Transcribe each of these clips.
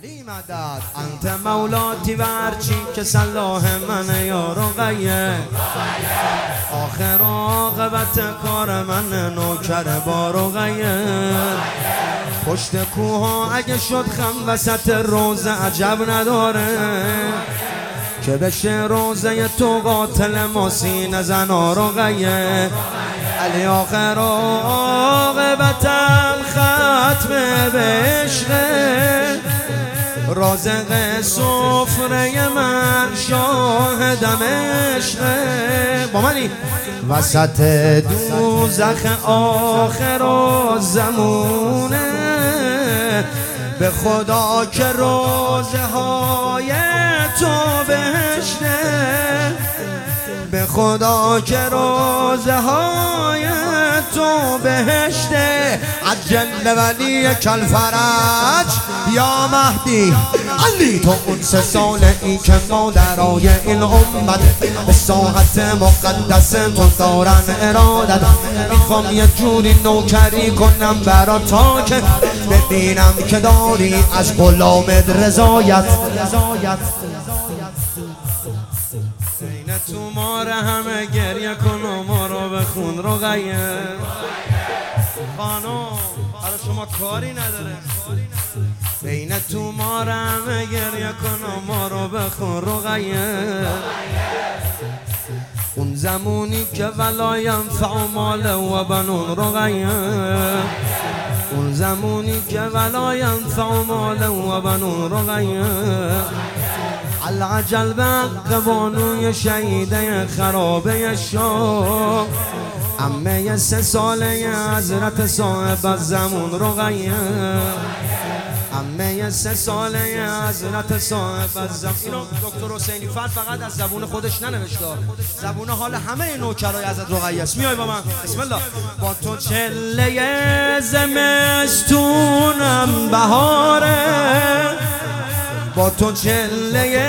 علی مدد انت مولاتی و هرچی که صلاح من یا رقیه آخر عاقبت کار من نوکر با رقیه پشت کوها اگه شد خم وسط روزه عجب نداره که بشه روزه تو قاتل ما سینه زنا رقیه علی آخر عاقبتم ختم به عشقه رازق سفره من شاهدم عشقه با منی وسط دوزخ آخر زمونه به خدا که روزه های تو بهشته به خدا که روزه های تو بهشته عجل ولی کل فرج یا مهدی علی تو اون 3 ساله ای که مادرای این امت به ساحت مقدس تو دارن ارادت میخوام یه جوری نوکری کنم برا تا که ببینم که داری از غلامت رضایت اینه تو ما را همه گریه کن و ما رو بخون رقیه خانم حالا شما کاری نداره بین تو ما را همه گریه کن و ما رو بخون رقیه اون زمانی که ولا ینفع مال و بنون رقیه اون زمانی که ولا ینفع مال و بنون رقیه العجل به قوانوی شهیده خرابه شام عمه 3 ساله حضرت صاحب الزمان رقیه عمه 3 ساله حضرت صاحب الزمان اینو دکتر حسینی فرد فقط از زبون خودش ننوشته زبون حال همه نوکرای حضرت رقیه است میای با من بسم الله با تو چله زمستونم بهاره با تو چله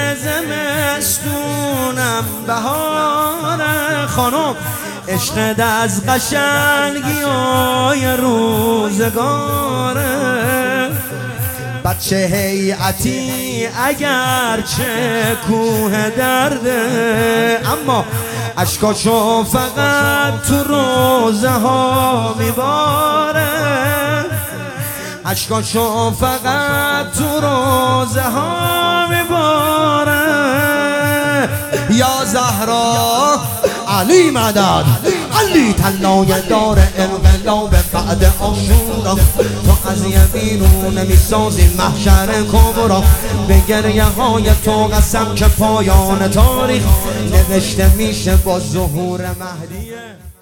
زمستونم بهاره خانم عشقت از قشنگی های روزگاره بچه هیئتی اگر چه کوه درده اما اشکاشو فقط تو روزه ها میباره اشکاشو فقط تو روزه ها میباره یا زهرا علی مدد علی طلای دار انقلاب بعد عاشورا تو از یمینون میسازی محشر کبرا به گریه های تو قسم که پایان تاریخ نوشته میشه با ظهور مهدیه